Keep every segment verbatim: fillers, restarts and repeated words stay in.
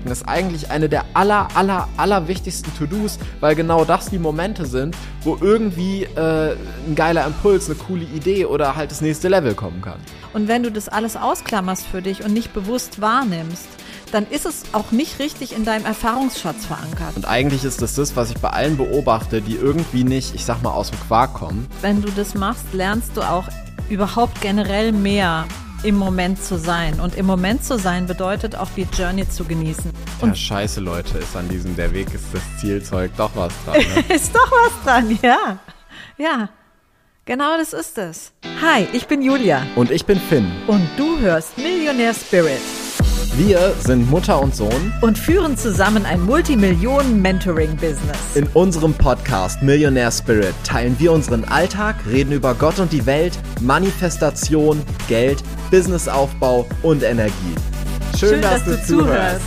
klicken ist eigentlich eine der aller, aller, aller wichtigsten To-Dos, weil genau das die Momente sind, wo irgendwie äh, ein geiler Impuls, eine coole Idee oder halt das nächste Level kommen kann. Und wenn du das alles ausklammerst für dich und nicht bewusst wahrnimmst, dann ist es auch nicht richtig in deinem Erfahrungsschatz verankert. Und eigentlich ist das das, was ich bei allen beobachte, die irgendwie nicht, ich sag mal, aus dem Quark kommen. Wenn du das machst, lernst du auch überhaupt generell mehr im Moment zu sein. Und im Moment zu sein bedeutet auch die Journey zu genießen. Und ja, scheiße, Leute, ist an diesem der Weg ist das Zielzeug doch was dran. Ne? Ist doch was dran, ja. Ja, genau das ist es. Hi, ich bin Julia. Und ich bin Finn. Und du hörst Millionaire Spirit. Wir sind Mutter und Sohn und führen zusammen ein Multimillionen-Mentoring-Business. In unserem Podcast Millionaire Spirit teilen wir unseren Alltag, reden über Gott und die Welt, Manifestation, Geld, Businessaufbau und Energie. Schön, Schön dass, dass du zuhörst.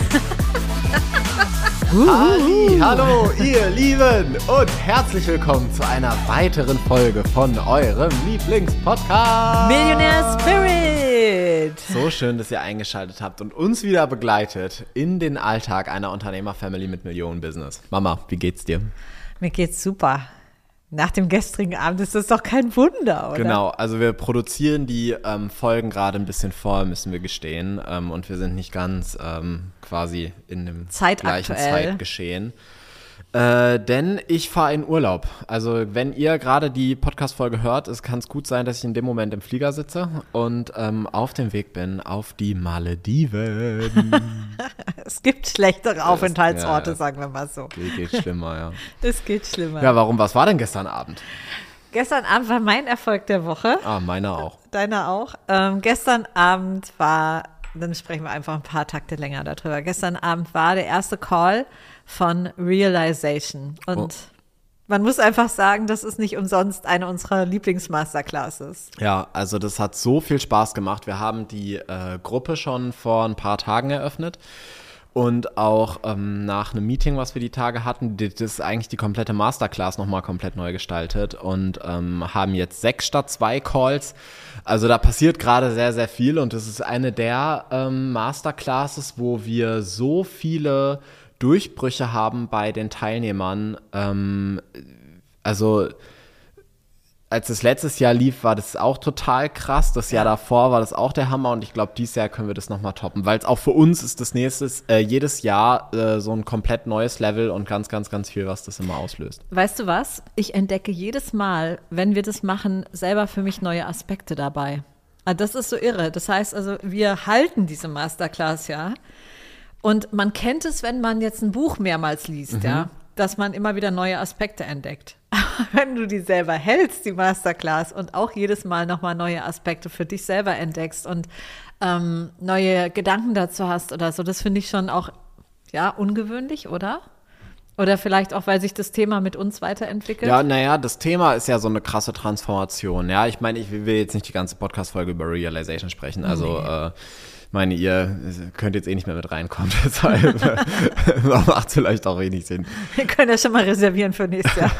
Halli, hallo ihr Lieben und herzlich willkommen zu einer weiteren Folge von eurem Lieblingspodcast Millionaire Spirit. So schön, dass ihr eingeschaltet habt und uns wieder begleitet in den Alltag einer Unternehmerfamily mit Millionen-Business. Mama, wie geht's dir? Mir geht's super. Nach dem gestrigen Abend ist das doch kein Wunder, oder? Genau, also wir produzieren die ähm, Folgen gerade ein bisschen vor, müssen wir gestehen. Ähm, und wir sind nicht ganz ähm, quasi in dem gleichen Zeitgeschehen. Äh, denn ich fahre in Urlaub. Also wenn ihr gerade die Podcast-Folge hört, es kann es gut sein, dass ich in dem Moment im Flieger sitze und ähm, auf dem Weg bin auf die Malediven. Es gibt schlechtere Aufenthaltsorte, ja, sagen wir mal so. Geht schlimmer, ja. Es geht schlimmer. Ja, warum? Was war denn gestern Abend? Gestern Abend war mein Erfolg der Woche. Ah, meiner auch. Deiner auch. Ähm, gestern Abend war, dann sprechen wir einfach ein paar Takte länger darüber. Gestern Abend war der erste Call von Realization. Und oh. man muss einfach sagen, das ist nicht umsonst eine unserer Lieblingsmasterclasses. Ja, also das hat so viel Spaß gemacht. Wir haben die äh, Gruppe schon vor ein paar Tagen eröffnet. Und auch ähm, nach einem Meeting, was wir die Tage hatten, das ist eigentlich die komplette Masterclass nochmal komplett neu gestaltet und ähm, haben jetzt sechs statt zwei Calls. Also da passiert gerade sehr, sehr viel und das ist eine der ähm, Masterclasses, wo wir so viele Durchbrüche haben bei den Teilnehmern. Ähm, also als es letztes Jahr lief, war das auch total krass. Das Jahr ja. davor war das auch der Hammer und ich glaube, dieses Jahr können wir das nochmal toppen, weil es auch für uns ist das nächste, äh, jedes Jahr äh, so ein komplett neues Level und ganz, ganz, ganz viel, was das immer auslöst. Weißt du was? Ich entdecke jedes Mal, wenn wir das machen, selber für mich neue Aspekte dabei. Das ist so irre. Das heißt also, wir halten diese Masterclass, ja. Und man kennt es, wenn man jetzt ein Buch mehrmals liest, mhm. ja, dass man immer wieder neue Aspekte entdeckt. Aber wenn du die selber hältst, die Masterclass, und auch jedes Mal nochmal neue Aspekte für dich selber entdeckst und ähm, neue Gedanken dazu hast oder so, das finde ich schon auch, ja, ungewöhnlich, oder? Oder vielleicht auch, weil sich das Thema mit uns weiterentwickelt? Ja, naja, das Thema ist ja so eine krasse Transformation. Ja, ich meine, ich will jetzt nicht die ganze Podcast-Folge über Realization sprechen, also nee. äh, meine, ihr könnt jetzt eh nicht mehr mit reinkommen, deshalb macht es vielleicht auch wenig Sinn. Wir können ja schon mal reservieren für nächstes Jahr.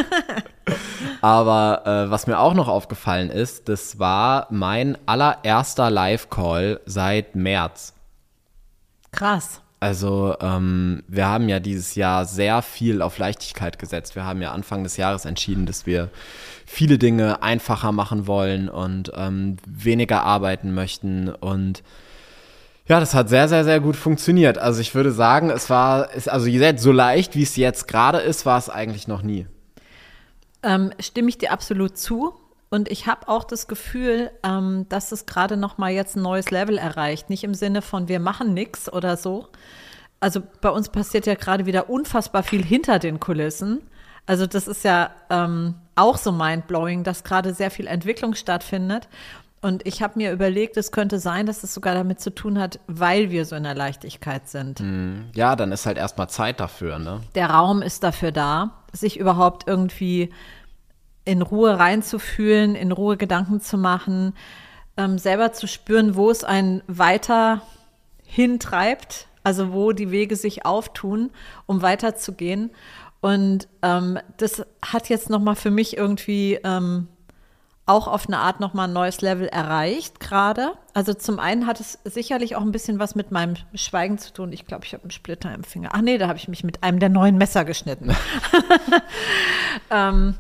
Aber äh, was mir auch noch aufgefallen ist, das war mein allererster Live-Call seit März. Krass. Also ähm, wir haben ja dieses Jahr sehr viel auf Leichtigkeit gesetzt. Wir haben ja Anfang des Jahres entschieden, dass wir viele Dinge einfacher machen wollen und ähm, weniger arbeiten möchten und ja, das hat sehr, sehr, sehr gut funktioniert. Also ich würde sagen, es war, ist also so leicht, wie es jetzt gerade ist, war es eigentlich noch nie. Ähm, stimme ich dir absolut zu. Und ich habe auch das Gefühl, ähm, dass es gerade noch mal jetzt ein neues Level erreicht. Nicht im Sinne von, wir machen nichts oder so. Also bei uns passiert ja gerade wieder unfassbar viel hinter den Kulissen. Also das ist ja ähm, auch so mindblowing, dass gerade sehr viel Entwicklung stattfindet. Und ich habe mir überlegt, es könnte sein, dass es sogar damit zu tun hat, weil wir so in der Leichtigkeit sind. Ja, dann ist halt erstmal Zeit dafür, ne? Der Raum ist dafür da, sich überhaupt irgendwie in Ruhe reinzufühlen, in Ruhe Gedanken zu machen, ähm, selber zu spüren, wo es einen weiter hintreibt, also wo die Wege sich auftun, um weiterzugehen. Und ähm, das hat jetzt nochmal für mich irgendwie ähm, auch auf eine Art nochmal ein neues Level erreicht gerade. Also zum einen hat es sicherlich auch ein bisschen was mit meinem Schweigen zu tun. Ich glaube, ich habe einen Splitter im Finger. Ach nee, da habe ich mich mit einem der neuen Messer geschnitten. ähm,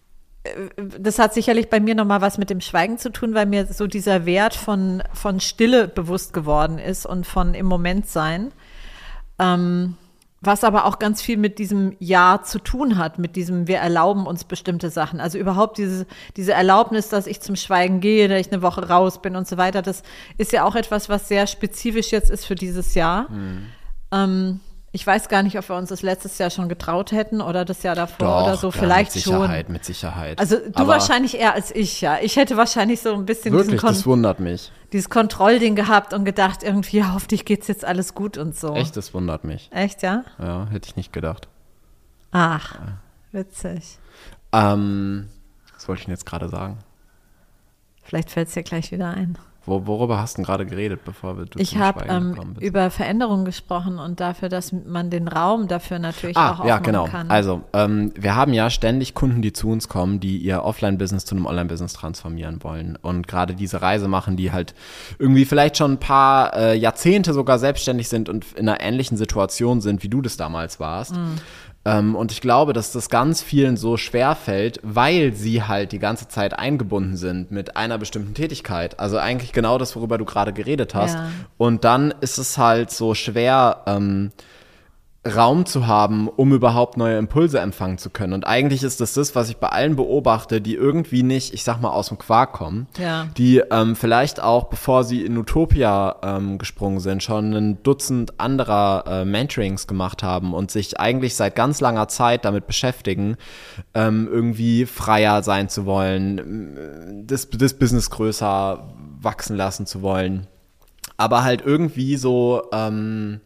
das hat sicherlich bei mir nochmal was mit dem Schweigen zu tun, weil mir so dieser Wert von, von Stille bewusst geworden ist und von im Moment sein. Ähm, Was aber auch ganz viel mit diesem Ja zu tun hat, mit diesem wir erlauben uns bestimmte Sachen. Also überhaupt diese, diese Erlaubnis, dass ich zum Schweigen gehe, dass ich eine Woche raus bin und so weiter, das ist ja auch etwas, was sehr spezifisch jetzt ist für dieses Jahr. Mhm. Ähm, ich weiß gar nicht, ob wir uns das letztes Jahr schon getraut hätten oder das Jahr davor Doch, oder so. klar, Vielleicht mit Sicherheit, schon. mit Sicherheit. Also du aber wahrscheinlich eher als ich, ja. Ich hätte wahrscheinlich so ein bisschen wirklich, diesen Kon- das wundert mich. dieses Kontrollding gehabt und gedacht, irgendwie, ja, hoffentlich geht's jetzt alles gut und so. Echt, das wundert mich. Echt, ja? Ja, hätte ich nicht gedacht. Ach, witzig. Ähm, was wollte ich denn jetzt gerade sagen? Vielleicht fällt es dir gleich wieder ein. Wo, worüber hast du denn gerade geredet, bevor wir du Ich zum habe Schweigen ähm, gekommen bist? über Veränderungen gesprochen und dafür, dass man den Raum dafür natürlich Ah, auch ja, aufmachen genau. kann. Also, ähm, wir haben ja ständig Kunden, die zu uns kommen, die ihr Offline-Business zu einem Online-Business transformieren wollen und gerade diese Reise machen, die halt irgendwie vielleicht schon ein paar äh, Jahrzehnte sogar selbstständig sind und in einer ähnlichen Situation sind, wie du das damals warst. Mhm. Ähm, und ich glaube, dass das ganz vielen so schwer fällt, weil sie halt die ganze Zeit eingebunden sind mit einer bestimmten Tätigkeit. Also eigentlich genau das, worüber du gerade geredet hast. Ja. Und dann ist es halt so schwer, ähm, Raum zu haben, um überhaupt neue Impulse empfangen zu können. Und eigentlich ist das das, was ich bei allen beobachte, die irgendwie nicht, ich sag mal, aus dem Quark kommen, Ja. die ähm, vielleicht auch, bevor sie in Utopia ähm, gesprungen sind, schon ein Dutzend anderer äh, Mentorings gemacht haben und sich eigentlich seit ganz langer Zeit damit beschäftigen, ähm, irgendwie freier sein zu wollen, das, das Business größer wachsen lassen zu wollen, aber halt irgendwie so ähm,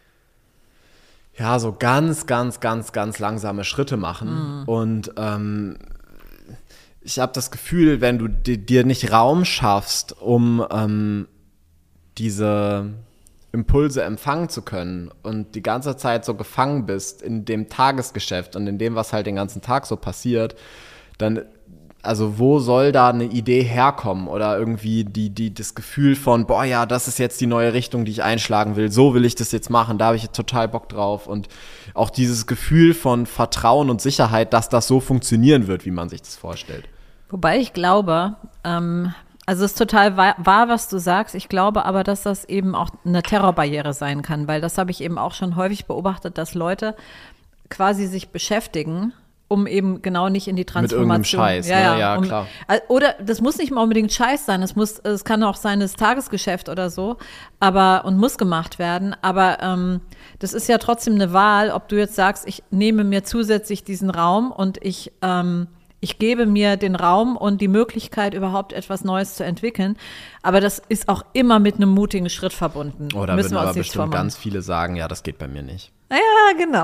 ja, so ganz, ganz, ganz, ganz langsame Schritte machen. Mhm. Und ähm, ich habe das Gefühl, wenn du di- dir nicht Raum schaffst, um ähm, diese Impulse empfangen zu können und die ganze Zeit so gefangen bist in dem Tagesgeschäft und in dem, was halt den ganzen Tag so passiert, dann also wo soll da eine Idee herkommen oder irgendwie die, die, das Gefühl von, boah ja, das ist jetzt die neue Richtung, die ich einschlagen will, so will ich das jetzt machen, da habe ich total Bock drauf und auch dieses Gefühl von Vertrauen und Sicherheit, dass das so funktionieren wird, wie man sich das vorstellt. Wobei ich glaube, ähm, also es ist total wahr, wahr, was du sagst, ich glaube aber, dass das eben auch eine Terrorbarriere sein kann, weil das habe ich eben auch schon häufig beobachtet, dass Leute quasi sich beschäftigen, um eben genau nicht in die Transformation. Mit irgendeinem Scheiß, ja, ne? ja, Ja, um, klar. Oder das muss nicht mal unbedingt Scheiß sein, es muss, es kann auch sein, das Tagesgeschäft oder so, aber und muss gemacht werden. Aber ähm, das ist ja trotzdem eine Wahl, ob du jetzt sagst, ich nehme mir zusätzlich diesen Raum und ich ähm, ich gebe mir den Raum und die Möglichkeit, überhaupt etwas Neues zu entwickeln. Aber das ist auch immer mit einem mutigen Schritt verbunden. Oder würden aber bestimmt ganz viele sagen, ja, das geht bei mir nicht. Ja, genau.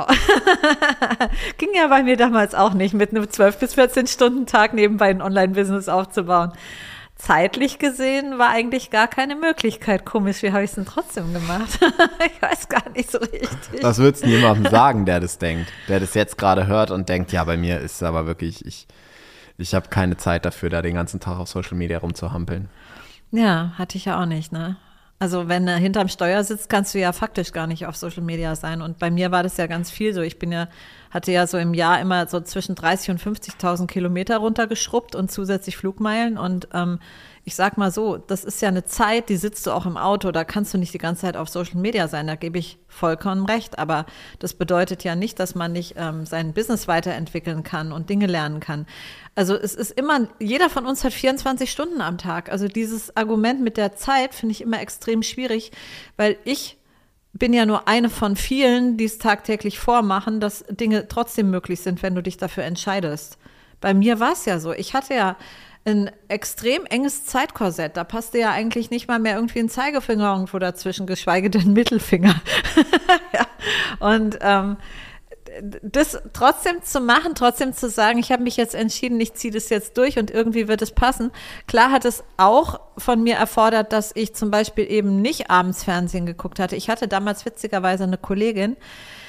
Ging ja bei mir damals auch nicht, mit einem zwölf bis vierzehn Stunden Tag nebenbei ein Online-Business aufzubauen. Zeitlich gesehen war eigentlich gar keine Möglichkeit. Komisch, wie habe ich es denn trotzdem gemacht? Ich weiß gar nicht so richtig. Was würdest du jemandem sagen, der das denkt? Der das jetzt gerade hört und denkt, ja, bei mir ist es aber wirklich, ich, ich habe keine Zeit dafür, da den ganzen Tag auf Social Media rumzuhampeln. Ja, hatte ich ja auch nicht, ne? Also wenn er hinterm Steuer sitzt, kannst du ja faktisch gar nicht auf Social Media sein. Und bei mir war das ja ganz viel so. Ich bin ja, hatte ja so im Jahr immer so zwischen dreißig und fünfzigtausend Kilometer runtergeschrubbt und zusätzlich Flugmeilen. Und ähm, ich sag mal so, das ist ja eine Zeit, die sitzt du auch im Auto, da kannst du nicht die ganze Zeit auf Social Media sein, da gebe ich vollkommen recht. Aber das bedeutet ja nicht, dass man nicht ähm, sein Business weiterentwickeln kann und Dinge lernen kann. Also es ist immer, jeder von uns hat vierundzwanzig Stunden am Tag. Also dieses Argument mit der Zeit finde ich immer extrem schwierig, weil ich bin ja nur eine von vielen, die es tagtäglich vormachen, dass Dinge trotzdem möglich sind, wenn du dich dafür entscheidest. Bei mir war es ja so. Ich hatte ja ein extrem enges Zeitkorsett. Da passte ja eigentlich nicht mal mehr irgendwie ein Zeigefinger irgendwo dazwischen, geschweige denn Mittelfinger. Ja. Und ähm, das trotzdem zu machen, trotzdem zu sagen, ich habe mich jetzt entschieden, ich ziehe das jetzt durch und irgendwie wird es passen. Klar hat es auch von mir erfordert, dass ich zum Beispiel eben nicht abends Fernsehen geguckt hatte. Ich hatte damals witzigerweise eine Kollegin,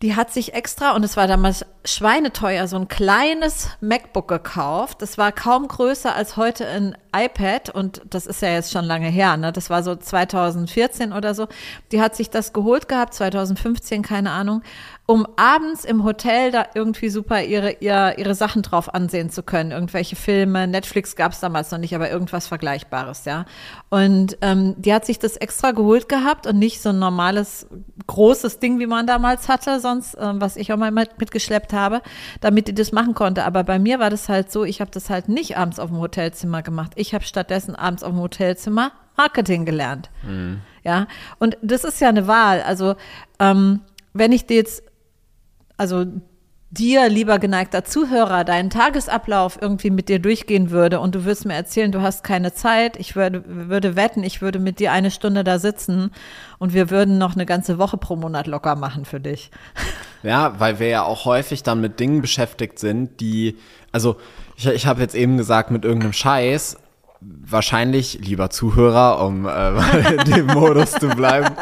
Die hat sich extra, und es war damals schweineteuer, so ein kleines MacBook gekauft. Das war kaum größer als heute ein iPad und das ist ja jetzt schon lange her, ne? Das war so zweitausendvierzehn oder so. Die hat sich das geholt gehabt, zweitausendfünfzehn, keine Ahnung, um abends im Hotel da irgendwie super ihre, ihre, ihre Sachen drauf ansehen zu können. Irgendwelche Filme, Netflix gab es damals noch nicht, aber irgendwas Vergleichbares, ja. Und ähm, die hat sich das extra geholt gehabt und nicht so ein normales, großes Ding, wie man damals hatte, sonst, äh, was ich auch mal mit, mitgeschleppt habe, damit die das machen konnte. Aber bei mir war das halt so, ich habe das halt nicht abends auf dem Hotelzimmer gemacht. Ich habe stattdessen abends auf dem Hotelzimmer Marketing gelernt. Mhm. Ja, und das ist ja eine Wahl. Also, ähm, wenn ich dir jetzt also dir, lieber geneigter Zuhörer, deinen Tagesablauf irgendwie mit dir durchgehen würde und du würdest mir erzählen, du hast keine Zeit, ich würde, würde wetten, ich würde mit dir eine Stunde da sitzen und wir würden noch eine ganze Woche pro Monat locker machen für dich. Ja, weil wir ja auch häufig dann mit Dingen beschäftigt sind, die, also ich, ich habe jetzt eben gesagt, mit irgendeinem Scheiß, wahrscheinlich, lieber Zuhörer, um äh, in dem Modus zu bleiben,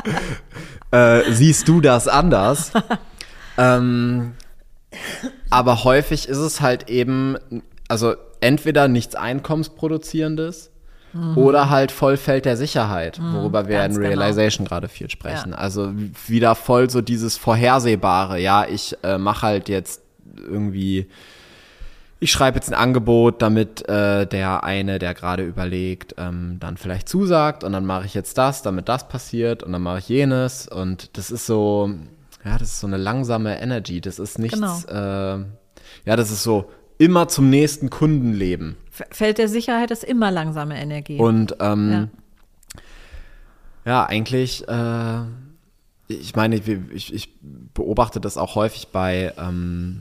äh, siehst du das anders. Ähm, aber häufig ist es halt eben, also entweder nichts Einkommensproduzierendes mhm. oder halt Vollfeld der Sicherheit, mhm, worüber wir in Realization genau. gerade viel sprechen. Ja. Also wieder voll so dieses Vorhersehbare, ja, ich äh, mache halt jetzt irgendwie, ich schreibe jetzt ein Angebot, damit äh, der eine, der gerade überlegt, ähm, dann vielleicht zusagt und dann mache ich jetzt das, damit das passiert und dann mache ich jenes und das ist so... Ja, das ist so eine langsame Energy. Das ist nichts, genau. äh, ja, das ist so immer zum nächsten Kunden leben. Feld der Sicherheit ist immer langsame Energie. Und ähm, ja. ja, eigentlich, äh, ich meine, ich, ich beobachte das auch häufig bei, ähm,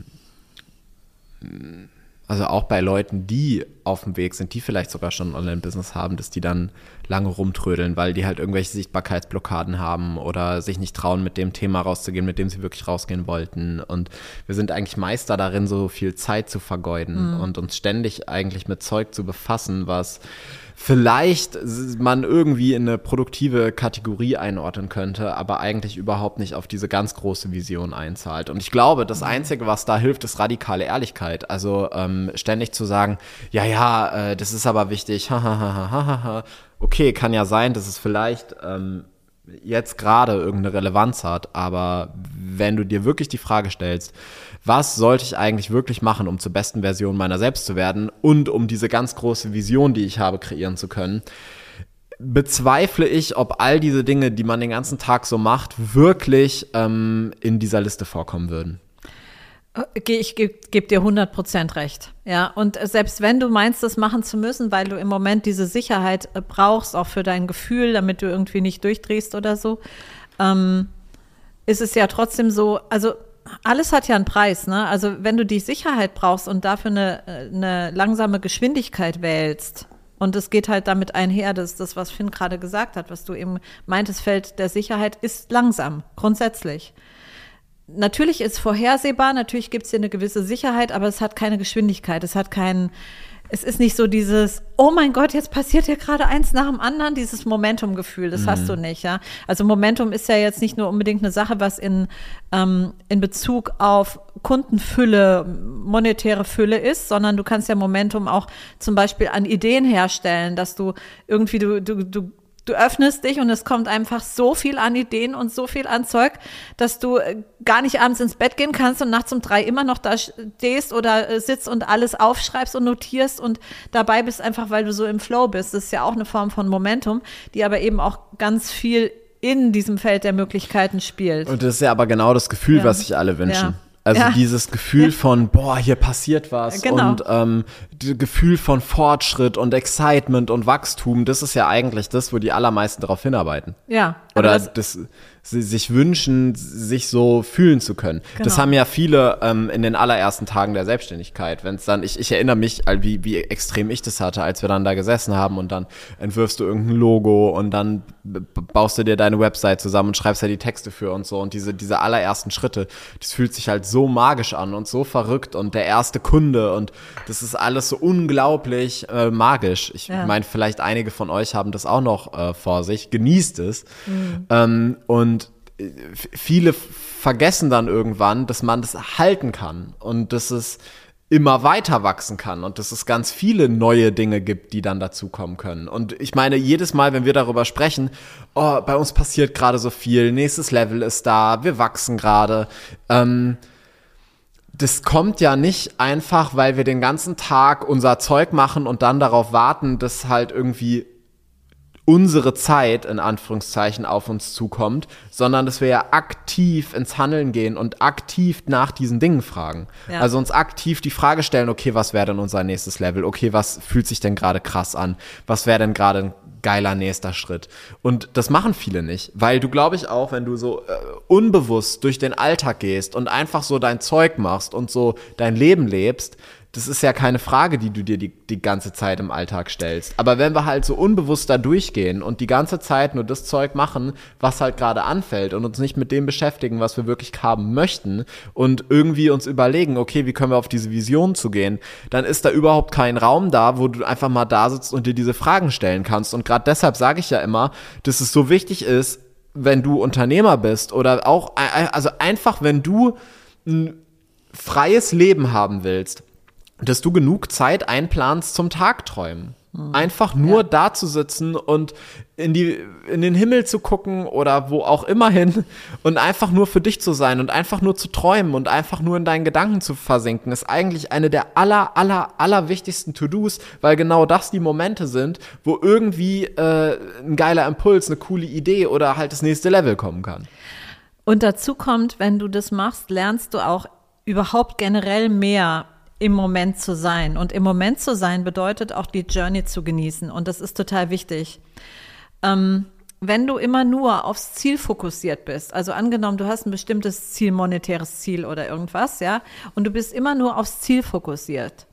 also auch bei Leuten, die auf dem Weg sind, die vielleicht sogar schon ein Online-Business haben, dass die dann lange rumtrödeln, weil die halt irgendwelche Sichtbarkeitsblockaden haben oder sich nicht trauen, mit dem Thema rauszugehen, mit dem sie wirklich rausgehen wollten. Und wir sind eigentlich Meister darin, so viel Zeit zu vergeuden mhm. und uns ständig eigentlich mit Zeug zu befassen, was vielleicht man irgendwie in eine produktive Kategorie einordnen könnte, aber eigentlich überhaupt nicht auf diese ganz große Vision einzahlt. Und ich glaube, das Einzige, was da hilft, ist radikale Ehrlichkeit. Also ähm, ständig zu sagen, ja, ja, äh, das ist aber wichtig, hahaha. Okay, kann ja sein, dass es vielleicht ähm, jetzt gerade irgendeine Relevanz hat, aber wenn du dir wirklich die Frage stellst, was sollte ich eigentlich wirklich machen, um zur besten Version meiner selbst zu werden und um diese ganz große Vision, die ich habe, kreieren zu können, bezweifle ich, ob all diese Dinge, die man den ganzen Tag so macht, wirklich ähm, in dieser Liste vorkommen würden. Ich gebe geb dir hundert Prozent recht. Ja, und selbst wenn du meinst, das machen zu müssen, weil du im Moment diese Sicherheit brauchst, auch für dein Gefühl, damit du irgendwie nicht durchdrehst oder so, ähm, ist es ja trotzdem so, also alles hat ja einen Preis, ne? Also wenn du die Sicherheit brauchst und dafür eine, eine langsame Geschwindigkeit wählst, und es geht halt damit einher, dass das, was Finn gerade gesagt hat, was du eben meintest, Feld der Sicherheit ist langsam, grundsätzlich. Natürlich ist vorhersehbar, natürlich gibt es hier eine gewisse Sicherheit, aber es hat keine Geschwindigkeit, es hat keinen, es ist nicht so dieses, oh mein Gott, jetzt passiert hier gerade eins nach dem anderen, dieses Momentum-Gefühl, das mhm. hast du nicht, ja. Also Momentum ist ja jetzt nicht nur unbedingt eine Sache, was in, ähm, in Bezug auf Kundenfülle, monetäre Fülle ist, sondern du kannst ja Momentum auch zum Beispiel an Ideen herstellen, dass du irgendwie, du, du, du Du öffnest dich und es kommt einfach so viel an Ideen und so viel an Zeug, dass du gar nicht abends ins Bett gehen kannst und nachts um drei immer noch da stehst oder sitzt und alles aufschreibst und notierst und dabei bist, einfach weil du so im Flow bist. Das ist ja auch eine Form von Momentum, die aber eben auch ganz viel in diesem Feld der Möglichkeiten spielt. Und das ist ja aber genau das Gefühl, ja. was sich alle wünschen. Ja. Also ja. dieses Gefühl von, boah, hier passiert was genau. und ähm, das Gefühl von Fortschritt und Excitement und Wachstum, das ist ja eigentlich das, wo die allermeisten darauf hinarbeiten. Ja. Oder das, das sie sich wünschen, sich so fühlen zu können. Genau. Das haben ja viele ähm, in den allerersten Tagen der Selbstständigkeit. Wenn es dann, ich, ich erinnere mich, wie, wie extrem ich das hatte, als wir dann da gesessen haben und dann entwirfst du irgendein Logo und dann baust du dir deine Website zusammen und schreibst ja die Texte für und so. Und diese, diese allerersten Schritte, das fühlt sich halt so magisch an und so verrückt und der erste Kunde und das ist alles so unglaublich äh, magisch. Ich ja. meine, vielleicht einige von euch haben das auch noch äh, vor sich. Genießt es. Mhm. Ähm, und viele vergessen dann irgendwann, dass man das halten kann und dass es immer weiter wachsen kann und dass es ganz viele neue Dinge gibt, die dann dazukommen können. Und ich meine, jedes Mal, wenn wir darüber sprechen, oh, bei uns passiert gerade so viel, nächstes Level ist da, wir wachsen gerade, ähm, das kommt ja nicht einfach, weil wir den ganzen Tag unser Zeug machen und dann darauf warten, dass halt irgendwie unsere Zeit, in Anführungszeichen, auf uns zukommt, sondern dass wir ja aktiv ins Handeln gehen und aktiv nach diesen Dingen fragen. Ja. Also uns aktiv die Frage stellen, okay, was wäre denn unser nächstes Level? Okay, was fühlt sich denn gerade krass an? Was wäre denn gerade ein geiler nächster Schritt? Und das machen viele nicht, weil du, glaube ich, auch, wenn du so äh, unbewusst durch den Alltag gehst und einfach so dein Zeug machst und so dein Leben lebst, das ist ja keine Frage, die du dir die, die ganze Zeit im Alltag stellst. Aber wenn wir halt so unbewusst da durchgehen und die ganze Zeit nur das Zeug machen, was halt gerade anfällt und uns nicht mit dem beschäftigen, was wir wirklich haben möchten und irgendwie uns überlegen, okay, wie können wir auf diese Vision zugehen, dann ist da überhaupt kein Raum da, wo du einfach mal da sitzt und dir diese Fragen stellen kannst. Und gerade deshalb sage ich ja immer, dass es so wichtig ist, wenn du Unternehmer bist oder auch, also einfach, wenn du ein freies Leben haben willst, dass du genug Zeit einplanst zum Tagträumen. Mhm. Einfach nur ja. da zu sitzen und in die, in den Himmel zu gucken oder wo auch immer hin und einfach nur für dich zu sein und einfach nur zu träumen und einfach nur in deinen Gedanken zu versinken, ist eigentlich eine der aller, aller, aller wichtigsten To-Dos, weil genau das die Momente sind, wo irgendwie äh, ein geiler Impuls, eine coole Idee oder halt das nächste Level kommen kann. Und dazu kommt, wenn du das machst, lernst du auch überhaupt generell mehr im Moment zu sein. Und im Moment zu sein bedeutet auch die Journey zu genießen. Und das ist total wichtig. Ähm, wenn du immer nur aufs Ziel fokussiert bist, also angenommen, du hast ein bestimmtes Ziel, monetäres Ziel oder irgendwas, ja, und du bist immer nur aufs Ziel fokussiert,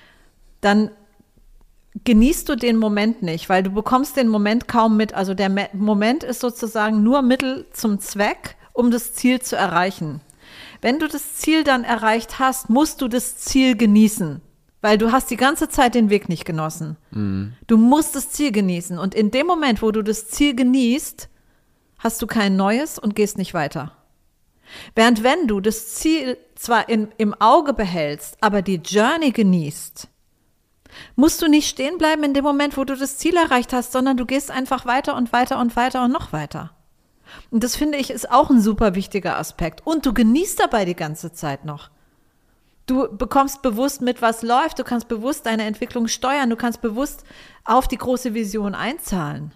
dann genießt du den Moment nicht, weil du bekommst den Moment kaum mit. Also der Me- Moment ist sozusagen nur Mittel zum Zweck, um das Ziel zu erreichen. Wenn du das Ziel dann erreicht hast, musst du das Ziel genießen, weil du hast die ganze Zeit den Weg nicht genossen. Mhm. Du musst das Ziel genießen und in dem Moment, wo du das Ziel genießt, hast du kein Neues und gehst nicht weiter. Während wenn du das Ziel zwar in, im Auge behältst, aber die Journey genießt, musst du nicht stehen bleiben in dem Moment, wo du das Ziel erreicht hast, sondern du gehst einfach weiter und weiter und weiter und noch weiter. Und das finde ich ist auch ein super wichtiger Aspekt. Und du genießt dabei die ganze Zeit noch. Du bekommst bewusst mit, was läuft. Du kannst bewusst deine Entwicklung steuern. Du kannst bewusst auf die große Vision einzahlen.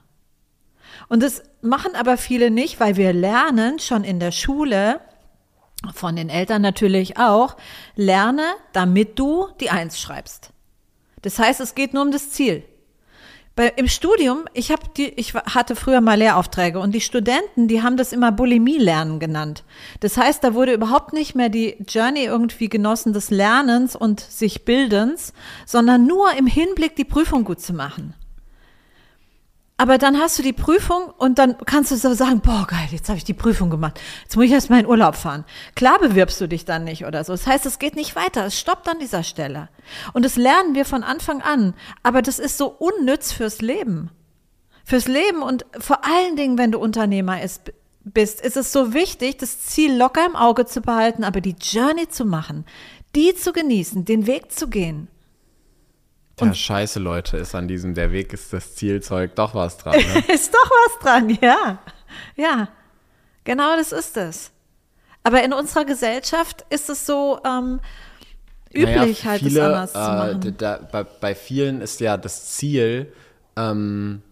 Und das machen aber viele nicht, weil wir lernen schon in der Schule, von den Eltern natürlich auch, lerne, damit du die Eins schreibst. Das heißt, es geht nur um das Ziel. Bei, im Studium, ich, hab die, ich hatte früher mal Lehraufträge und die Studenten, die haben das immer Bulimie-Lernen genannt. Das heißt, da wurde überhaupt nicht mehr die Journey irgendwie genossen des Lernens und sich Bildens, sondern nur im Hinblick, die Prüfung gut zu machen. Aber dann hast du die Prüfung und dann kannst du so sagen, boah, geil, jetzt habe ich die Prüfung gemacht. Jetzt muss ich erst mal in Urlaub fahren. Klar bewirbst du dich dann nicht oder so. Das heißt, es geht nicht weiter. Es stoppt an dieser Stelle. Und das lernen wir von Anfang an. Aber das ist so unnütz fürs Leben. Fürs Leben und vor allen Dingen, wenn du Unternehmer ist, bist, ist es so wichtig, das Ziel locker im Auge zu behalten, aber die Journey zu machen, die zu genießen, den Weg zu gehen. Ja, scheiße, Leute, ist an diesem der Weg ist das Zielzeug doch was dran. Ne? Ist doch was dran, ja. Ja, genau das ist es. Aber in unserer Gesellschaft ist es so ähm, üblich, naja, halt viele, es anders äh, zu machen. Da, bei, bei vielen ist ja das Ziel ähm,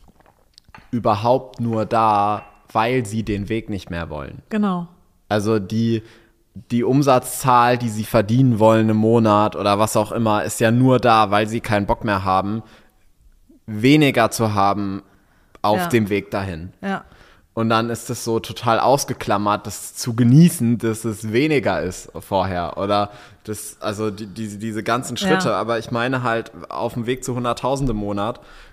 überhaupt nur da, weil sie den Weg nicht mehr wollen. Genau. Also die Die Umsatzzahl, die sie verdienen wollen im Monat oder was auch immer, ist ja nur da, weil sie keinen Bock mehr haben, weniger zu haben auf ja. dem Weg dahin. Ja. Und dann ist es so total ausgeklammert, das zu genießen, dass es weniger ist vorher. Oder das, also die, die, diese ganzen Schritte. Ja. Aber ich meine halt, auf dem Weg zu hunderttausend im Monat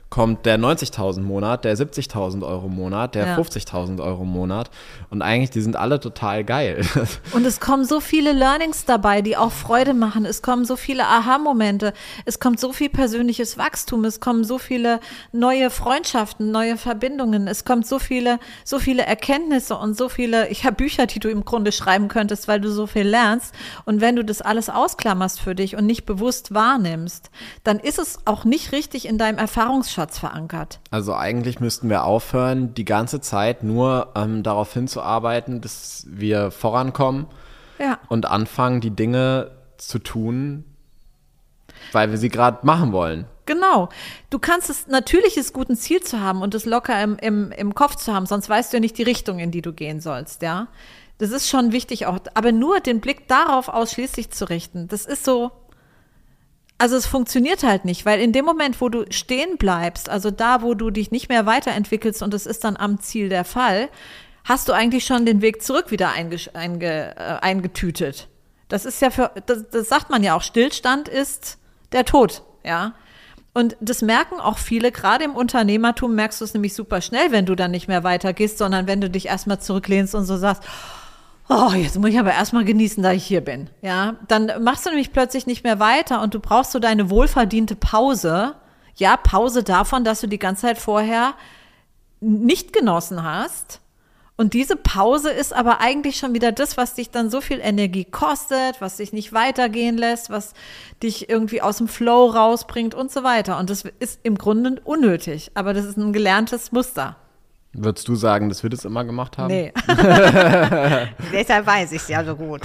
kommt der neunzigtausend Monat, der siebzigtausend Euro Monat, der Ja. fünfzigtausend Euro Monat. Und eigentlich, die sind alle total geil. Und es kommen so viele Learnings dabei, die auch Freude machen. Es kommen so viele Aha-Momente. Es kommt so viel persönliches Wachstum. Es kommen so viele neue Freundschaften, neue Verbindungen. Es kommt so viele, so viele Erkenntnisse und so viele, ich habe Bücher, die du im Grunde schreiben könntest, weil du so viel lernst. Und wenn du das alles ausklammerst für dich und nicht bewusst wahrnimmst, dann ist es auch nicht richtig in deinem Erfahrungsschatz verankert. Also eigentlich müssten wir aufhören, die ganze Zeit nur ähm, darauf hinzuarbeiten, dass wir vorankommen Ja. und anfangen, die Dinge zu tun, weil wir sie gerade machen wollen. Genau. Du kannst es, natürlich ist gut, ein Ziel zu haben und es locker im, im, im Kopf zu haben, sonst weißt du ja nicht die Richtung, in die du gehen sollst, ja. Das ist schon wichtig auch, aber nur den Blick darauf ausschließlich zu richten, das ist so, also es funktioniert halt nicht, weil in dem Moment, wo du stehen bleibst, also da, wo du dich nicht mehr weiterentwickelst und es ist dann am Ziel der Fall, hast du eigentlich schon den Weg zurück wieder einge, einge, äh, eingetütet. Das ist ja für, das, das sagt man ja auch, Stillstand ist der Tod, ja. Und das merken auch viele, gerade im Unternehmertum merkst du es nämlich super schnell, wenn du dann nicht mehr weitergehst, sondern wenn du dich erstmal zurücklehnst und so sagst, oh, jetzt muss ich aber erstmal genießen, dass ich hier bin. Ja, dann machst du nämlich plötzlich nicht mehr weiter und du brauchst so deine wohlverdiente Pause. Ja, Pause davon, dass du die ganze Zeit vorher nicht genossen hast. Und diese Pause ist aber eigentlich schon wieder das, was dich dann so viel Energie kostet, was dich nicht weitergehen lässt, was dich irgendwie aus dem Flow rausbringt und so weiter. Und das ist im Grunde unnötig, aber das ist ein gelerntes Muster. Würdest du sagen, dass wir das immer gemacht haben? Nee. Deshalb weiß ich es ja so gut.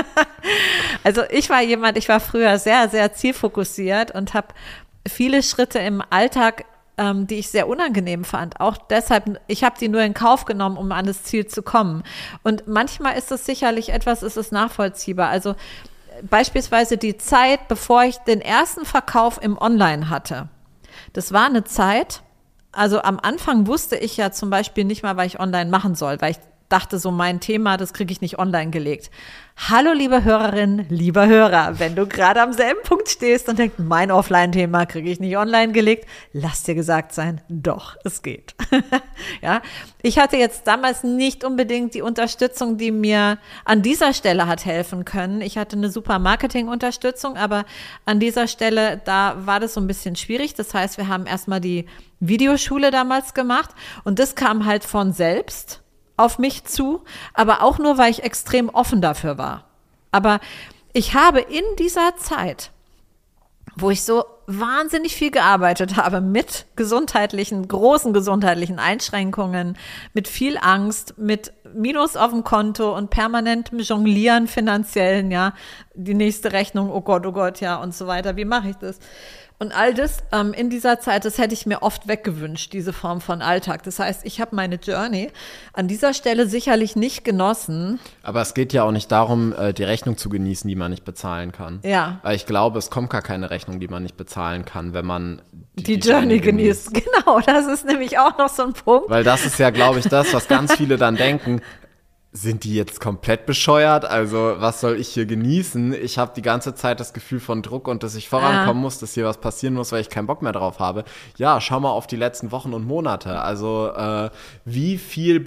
Also ich war jemand, ich war früher sehr, sehr zielfokussiert und habe viele Schritte im Alltag, ähm, die ich sehr unangenehm fand. Auch deshalb, ich habe die nur in Kauf genommen, um an das Ziel zu kommen. Und manchmal ist es sicherlich etwas, ist es nachvollziehbar. Also beispielsweise die Zeit, bevor ich den ersten Verkauf im Online hatte. Das war eine Zeit, also am Anfang wusste ich ja zum Beispiel nicht mal, was ich online machen soll, weil ich dachte so, mein Thema, das kriege ich nicht online gelegt. Hallo, liebe Hörerin, lieber Hörer, wenn du gerade am selben Punkt stehst und denkst, mein Offline-Thema kriege ich nicht online gelegt, lass dir gesagt sein, doch, es geht. Ja, ich hatte jetzt damals nicht unbedingt die Unterstützung, die mir an dieser Stelle hat helfen können. Ich hatte eine super Marketing-Unterstützung, aber an dieser Stelle, da war das so ein bisschen schwierig. Das heißt, wir haben erstmal die Videoschule damals gemacht und das kam halt von selbst auf mich zu, aber auch nur, weil ich extrem offen dafür war. Aber ich habe in dieser Zeit, wo ich so wahnsinnig viel gearbeitet habe mit gesundheitlichen, großen gesundheitlichen Einschränkungen, mit viel Angst, mit Minus auf dem Konto und permanentem Jonglieren finanziellen, ja, die nächste Rechnung, oh Gott, oh Gott, ja, und so weiter. Wie mache ich das? Und all das ähm, in dieser Zeit, das hätte ich mir oft weggewünscht, diese Form von Alltag. Das heißt, ich habe meine Journey an dieser Stelle sicherlich nicht genossen. Aber es geht ja auch nicht darum, die Rechnung zu genießen, die man nicht bezahlen kann. Ja. Weil ich glaube, es kommt gar keine Rechnung, die man nicht bezahlen kann, wenn man die, die, die Journey, Journey genießt. genießt. Genau, das ist nämlich auch noch so ein Punkt. Weil das ist ja, glaube ich, das, was ganz viele dann denken, sind die jetzt komplett bescheuert? Also was soll ich hier genießen? Ich habe die ganze Zeit das Gefühl von Druck und dass ich vorankommen ah. muss, dass hier was passieren muss, weil ich keinen Bock mehr drauf habe. Ja, schau mal auf die letzten Wochen und Monate. Also äh, wie viel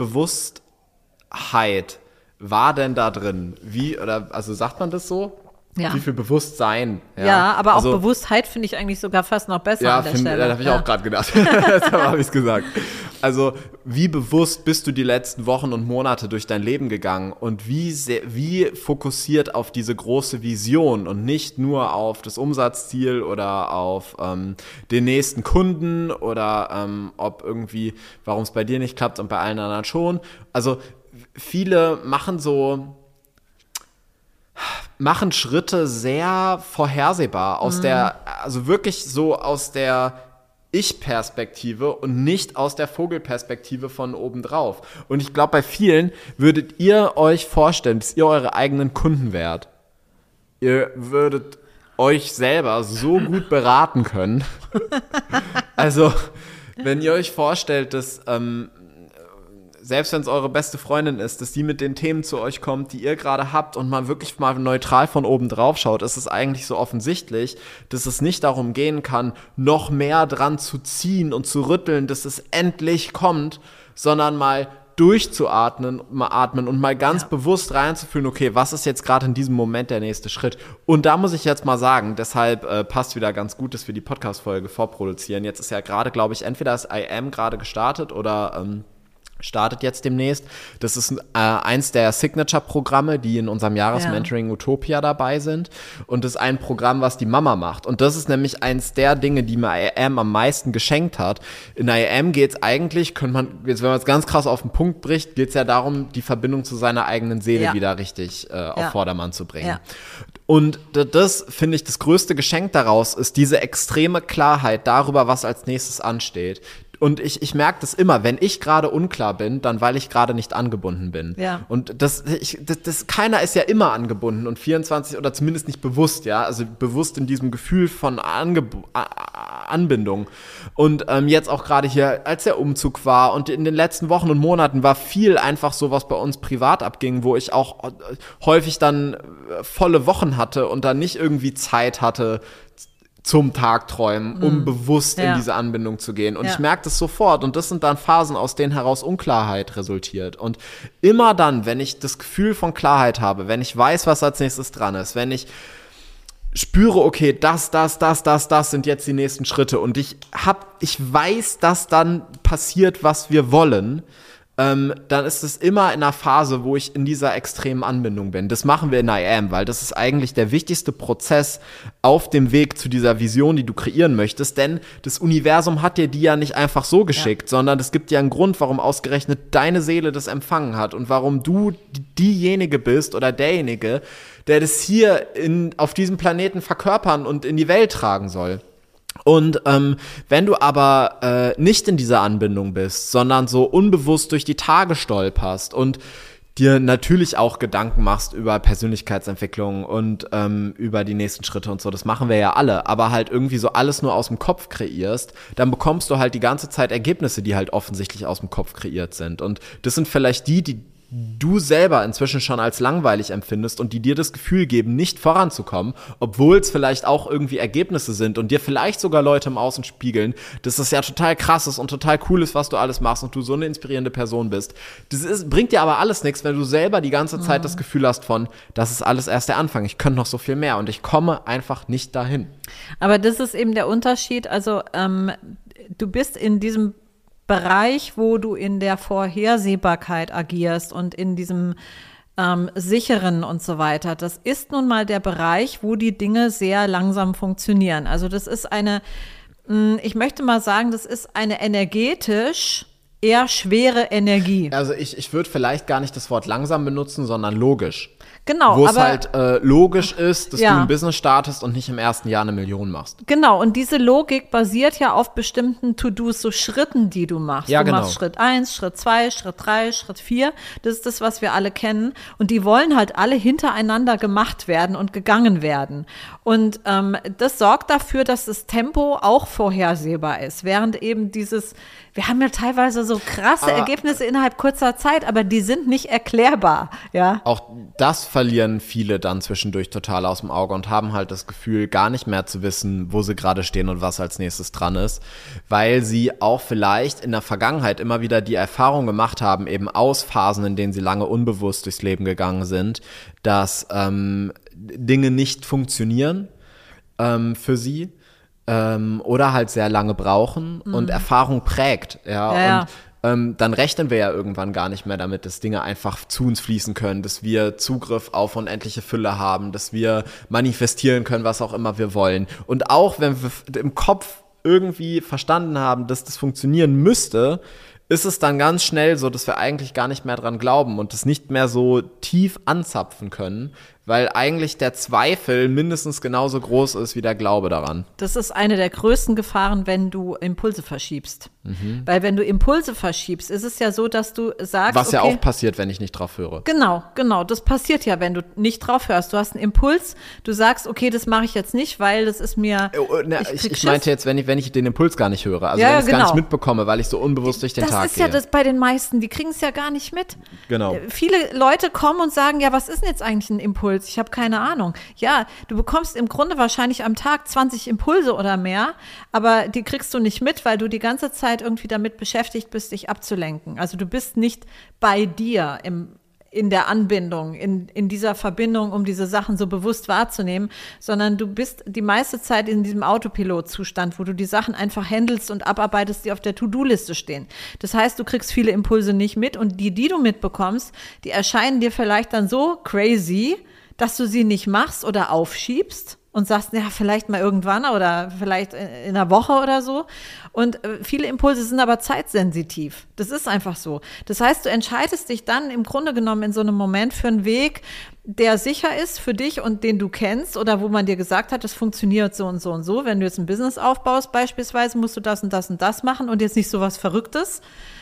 Bewusstheit war denn da drin? Wie, oder also sagt man das so? Ja. Wie viel Bewusstsein. Ja, ja aber also, auch Bewusstheit finde ich eigentlich sogar fast noch besser ja, an der find, Stelle. Ja, das habe ich ja. auch gerade gedacht. Deshalb habe ich es gesagt. Also wie bewusst bist du die letzten Wochen und Monate durch dein Leben gegangen und wie, sehr, wie fokussiert auf diese große Vision und nicht nur auf das Umsatzziel oder auf ähm, den nächsten Kunden oder ähm, ob irgendwie, warum es bei dir nicht klappt und bei allen anderen schon. Also viele machen so... machen Schritte sehr vorhersehbar aus mhm. der, also wirklich so aus der Ich-Perspektive und nicht aus der Vogelperspektive von obendrauf. Und ich glaube, bei vielen würdet ihr euch vorstellen, dass ihr eure eigenen Kunden wärt. Ihr würdet euch selber so gut beraten können. Also, wenn ihr euch vorstellt, dass ähm, selbst wenn es eure beste Freundin ist, dass die mit den Themen zu euch kommt, die ihr gerade habt und man wirklich mal neutral von oben drauf schaut, ist es eigentlich so offensichtlich, dass es nicht darum gehen kann, noch mehr dran zu ziehen und zu rütteln, dass es endlich kommt, sondern mal durchzuatmen, mal atmen und mal ganz ja. bewusst reinzufühlen, okay, was ist jetzt gerade in diesem Moment der nächste Schritt? Und da muss ich jetzt mal sagen, deshalb äh, passt wieder ganz gut, dass wir die Podcast-Folge vorproduzieren. Jetzt ist ja gerade, glaube ich, entweder ist I Am gerade gestartet oder ähm, startet jetzt demnächst. Das ist äh, eins der Signature-Programme, die in unserem Jahresmentoring ja. Utopia dabei sind. Und das ist ein Programm, was die Mama macht. Und das ist nämlich eins der Dinge, die mir I Am am meisten geschenkt hat. In I Am geht es eigentlich, könnte man, jetzt wenn man es ganz krass auf den Punkt bricht, geht es ja darum, die Verbindung zu seiner eigenen Seele ja. wieder richtig äh, auf ja. Vordermann zu bringen. Ja. Und das, finde ich, das größte Geschenk daraus ist diese extreme Klarheit darüber, was als nächstes ansteht. Und ich, ich merke das immer, wenn ich gerade unklar bin, dann weil ich gerade nicht angebunden bin. Ja. Und das, ich, das, das, keiner ist ja immer angebunden und vierundzwanzig oder zumindest nicht bewusst, ja, also bewusst in diesem Gefühl von Angeb- Anbindung. Und ähm, jetzt auch gerade hier, als der Umzug war und in den letzten Wochen und Monaten war viel einfach so, was bei uns privat abging, wo ich auch häufig dann volle Wochen hatte und dann nicht irgendwie Zeit hatte, zum Tagträumen, um mm. bewusst ja. in diese Anbindung zu gehen. Und ja. ich merke das sofort. Und das sind dann Phasen, aus denen heraus Unklarheit resultiert. Und immer dann, wenn ich das Gefühl von Klarheit habe, wenn ich weiß, was als nächstes dran ist, wenn ich spüre, okay, das, das, das, das, das sind jetzt die nächsten Schritte und ich hab, ich weiß, dass dann passiert, was wir wollen, Ähm, dann ist es immer in einer Phase, wo ich in dieser extremen Anbindung bin. Das machen wir in I Am, weil das ist eigentlich der wichtigste Prozess auf dem Weg zu dieser Vision, die du kreieren möchtest, denn das Universum hat dir die ja nicht einfach so geschickt, ja. sondern es gibt ja einen Grund, warum ausgerechnet deine Seele das empfangen hat und warum du diejenige bist oder derjenige, der das hier in, auf diesem Planeten verkörpern und in die Welt tragen soll. Und ähm, wenn du aber äh, nicht in dieser Anbindung bist, sondern so unbewusst durch die Tage stolperst und dir natürlich auch Gedanken machst über Persönlichkeitsentwicklung und ähm, über die nächsten Schritte und so, das machen wir ja alle, aber halt irgendwie so alles nur aus dem Kopf kreierst, dann bekommst du halt die ganze Zeit Ergebnisse, die halt offensichtlich aus dem Kopf kreiert sind. Und das sind vielleicht die, die du selber inzwischen schon als langweilig empfindest und die dir das Gefühl geben, nicht voranzukommen, obwohl es vielleicht auch irgendwie Ergebnisse sind und dir vielleicht sogar Leute im Außen spiegeln, dass das ja total krass ist und total cool ist, was du alles machst und du so eine inspirierende Person bist. Das ist, bringt dir aber alles nichts, wenn du selber die ganze Zeit mhm. das Gefühl hast von, das ist alles erst der Anfang, ich könnte noch so viel mehr und ich komme einfach nicht dahin. Aber das ist eben der Unterschied, also ähm, du bist in diesem Bereich, wo du in der Vorhersehbarkeit agierst und in diesem ähm, sicheren und so weiter. Das ist nun mal der Bereich, wo die Dinge sehr langsam funktionieren. Also das ist eine, mh, ich möchte mal sagen, das ist eine energetisch eher schwere Energie. Also ich, ich würde vielleicht gar nicht das Wort langsam benutzen, sondern logisch. Genau, wo es halt äh, logisch ist, dass ja. du ein Business startest und nicht im ersten Jahr eine Million machst. Genau, und diese Logik basiert ja auf bestimmten To-Dos, so Schritten, die du machst. Ja, du genau. machst Schritt eins, Schritt zwei, Schritt drei, Schritt vier. Das ist das, was wir alle kennen. Und die wollen halt alle hintereinander gemacht werden und gegangen werden. Und ähm, das sorgt dafür, dass das Tempo auch vorhersehbar ist. Während eben dieses, wir haben ja teilweise so krasse aber, Ergebnisse innerhalb kurzer Zeit, aber die sind nicht erklärbar. Ja. Auch das verlieren viele dann zwischendurch total aus dem Auge und haben halt das Gefühl, gar nicht mehr zu wissen, wo sie gerade stehen und was als nächstes dran ist, weil sie auch vielleicht in der Vergangenheit immer wieder die Erfahrung gemacht haben, eben aus Phasen, in denen sie lange unbewusst durchs Leben gegangen sind, dass ähm, Dinge nicht funktionieren ähm, für sie ähm, oder halt sehr lange brauchen mhm. und Erfahrung prägt. Ja, ja, ja. Und Ähm, dann rechnen wir ja irgendwann gar nicht mehr damit, dass Dinge einfach zu uns fließen können, dass wir Zugriff auf unendliche Fülle haben, dass wir manifestieren können, was auch immer wir wollen. Und auch wenn wir im Kopf irgendwie verstanden haben, dass das funktionieren müsste, ist es dann ganz schnell so, dass wir eigentlich gar nicht mehr dran glauben und es nicht mehr so tief anzapfen können, weil eigentlich der Zweifel mindestens genauso groß ist wie der Glaube daran. Das ist eine der größten Gefahren, wenn du Impulse verschiebst. Mhm. Weil wenn du Impulse verschiebst, ist es ja so, dass du sagst, was ja okay, auch passiert, wenn ich nicht drauf höre. Genau, genau. Das passiert ja, wenn du nicht drauf hörst. Du hast einen Impuls, du sagst, okay, das mache ich jetzt nicht, weil das ist mir. Oh, ne, ich, ich, ich meinte jetzt, wenn ich, wenn ich den Impuls gar nicht höre. Also ja, wenn ich es genau. gar nicht mitbekomme, weil ich so unbewusst durch den das Tag gehe. Das ist ja das bei den meisten, die kriegen es ja gar nicht mit. Genau. Viele Leute kommen und sagen, ja, was ist denn jetzt eigentlich ein Impuls? Ich habe keine Ahnung. Ja, du bekommst im Grunde wahrscheinlich am Tag zwanzig Impulse oder mehr, aber die kriegst du nicht mit, weil du die ganze Zeit irgendwie damit beschäftigt bist, dich abzulenken. Also du bist nicht bei dir im in der Anbindung, in, in dieser Verbindung, um diese Sachen so bewusst wahrzunehmen, sondern du bist die meiste Zeit in diesem Autopilot-Zustand, wo du die Sachen einfach handelst und abarbeitest, die auf der To-Do-Liste stehen. Das heißt, du kriegst viele Impulse nicht mit und die, die du mitbekommst, die erscheinen dir vielleicht dann so crazy, dass du sie nicht machst oder aufschiebst und sagst, ja, vielleicht mal irgendwann oder vielleicht in einer Woche oder so. Und viele Impulse sind aber zeitsensitiv. Das ist einfach so. Das heißt, du entscheidest dich dann im Grunde genommen in so einem Moment für einen Weg, der sicher ist für dich und den du kennst oder wo man dir gesagt hat, das funktioniert so und so und so. Wenn du jetzt ein Business aufbaust beispielsweise, musst du das und das und das machen und jetzt nicht so was Verrücktes.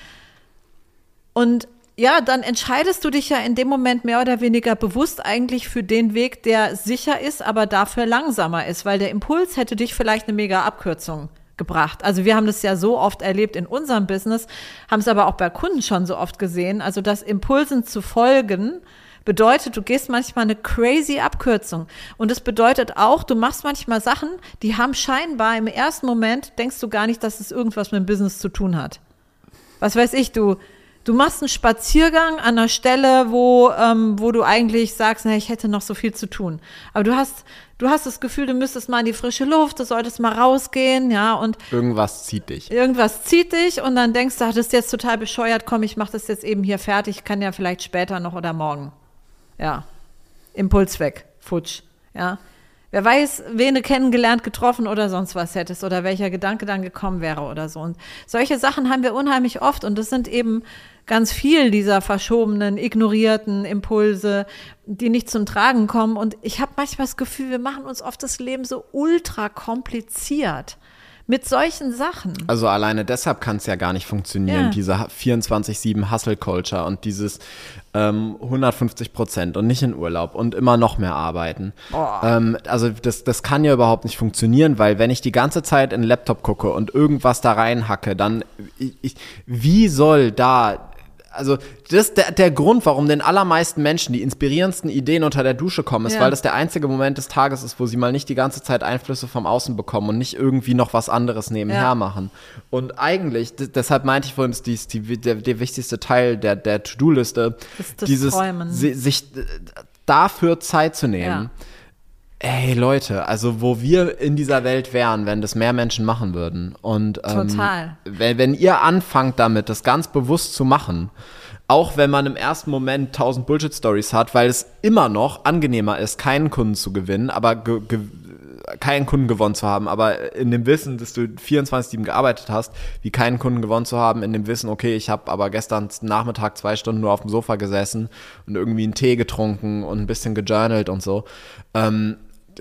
Und ja, dann entscheidest du dich ja in dem Moment mehr oder weniger bewusst eigentlich für den Weg, der sicher ist, aber dafür langsamer ist, weil der Impuls hätte dich vielleicht eine mega Abkürzung gebracht. Also wir haben das ja so oft erlebt in unserem Business, haben es aber auch bei Kunden schon so oft gesehen, also das Impulsen zu folgen bedeutet, du gehst manchmal eine crazy Abkürzung und es bedeutet auch, du machst manchmal Sachen, die haben scheinbar im ersten Moment, denkst du gar nicht, dass es irgendwas mit dem Business zu tun hat. Was weiß ich, du Du machst einen Spaziergang an einer Stelle, wo, ähm, wo du eigentlich sagst, na, ich hätte noch so viel zu tun. Aber du hast, du hast das Gefühl, du müsstest mal in die frische Luft, du solltest mal rausgehen, ja, und irgendwas zieht dich. Irgendwas zieht dich und dann denkst du, ach, das ist jetzt total bescheuert, komm, ich mach das jetzt eben hier fertig, kann ja vielleicht später noch oder morgen. Ja, Impuls weg, futsch, ja. Wer weiß, wen du kennengelernt, getroffen oder sonst was hättest oder welcher Gedanke dann gekommen wäre oder so. Und solche Sachen haben wir unheimlich oft und das sind eben ganz viel dieser verschobenen, ignorierten Impulse, die nicht zum Tragen kommen. Und ich habe manchmal das Gefühl, wir machen uns oft das Leben so ultra kompliziert mit solchen Sachen. Also alleine deshalb kann es ja gar nicht funktionieren, ja. diese vierundzwanzig sieben Hustle-Culture und dieses ähm, hundertfünfzig Prozent und nicht in Urlaub und immer noch mehr arbeiten. Ähm, also das, das kann ja überhaupt nicht funktionieren, weil wenn ich die ganze Zeit in den Laptop gucke und irgendwas da reinhacke, dann ich, ich, wie soll da Also das ist der, der Grund, warum den allermeisten Menschen die inspirierendsten Ideen unter der Dusche kommen, ist, ja. weil das der einzige Moment des Tages ist, wo sie mal nicht die ganze Zeit Einflüsse vom Außen bekommen und nicht irgendwie noch was anderes nebenher ja. machen. Und eigentlich, d- deshalb meinte ich vorhin, ist dies, die, der, der wichtigste Teil der, der To-Do-Liste, das, das dieses si- sich dafür Zeit zu nehmen. Ja. Ey, Leute, also wo wir in dieser Welt wären, wenn das mehr Menschen machen würden. Und ähm, Total. Wenn, wenn ihr anfangt damit, das ganz bewusst zu machen, auch wenn man im ersten Moment tausend Bullshit-Stories hat, weil es immer noch angenehmer ist, keinen Kunden zu gewinnen, aber ge- ge- keinen Kunden gewonnen zu haben, aber in dem Wissen, dass du vierundzwanzig sieben gearbeitet hast, wie keinen Kunden gewonnen zu haben, in dem Wissen, okay, ich habe aber gestern Nachmittag zwei Stunden nur auf dem Sofa gesessen und irgendwie einen Tee getrunken und ein bisschen gejournalt und so. Ähm,